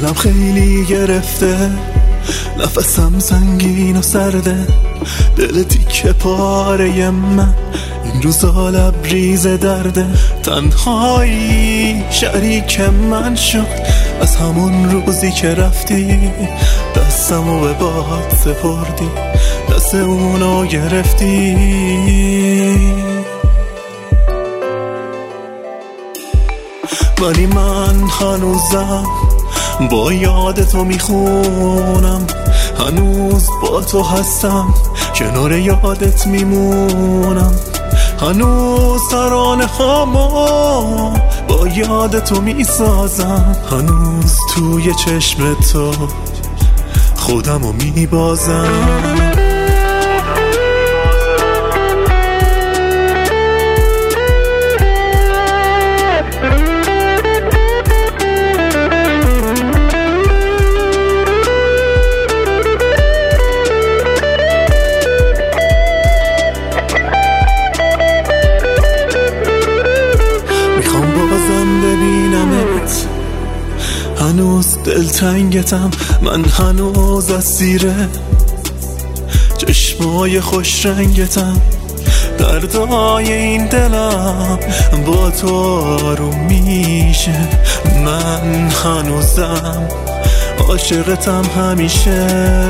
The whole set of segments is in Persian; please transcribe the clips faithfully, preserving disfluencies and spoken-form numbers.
دلم خیلی گرفته، نفسم سنگین و سرده، دل تیکه پاره من این روزا لبریز درده. تنهایی شریک من شد از همون روزی که رفتی، دستمو به باد سپردی، دست اونو گرفتی. ولی من هنوزم با یاد تو میخونم، هنوز با تو هستم، کنار یادت میمونم، هنوز ترانه هامو با یاد تو میسازم، هنوز توی چشم تو خودمو میبازم. ببینمت، هنوز دلتنگتم، من هنوز اسیره چشمای خوش رنگتم، دردای این دلم با تو آروم میشه، من هنوزم عاشقتم همیشه.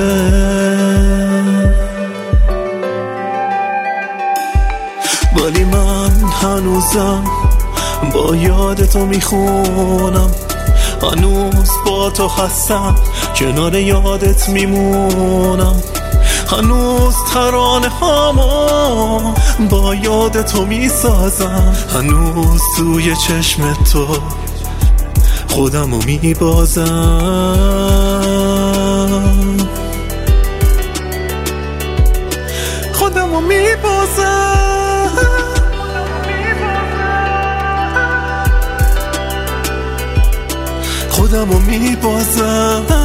ولی من هنوزم با یاد تو میخونم، هنوز با تو هستم، کنار یادت میمونم، هنوز ترانه هامو با یاد تو میسازم، هنوز توی چشم تو خودمو میبازم، خودمو میبازم، خودمو میبازم.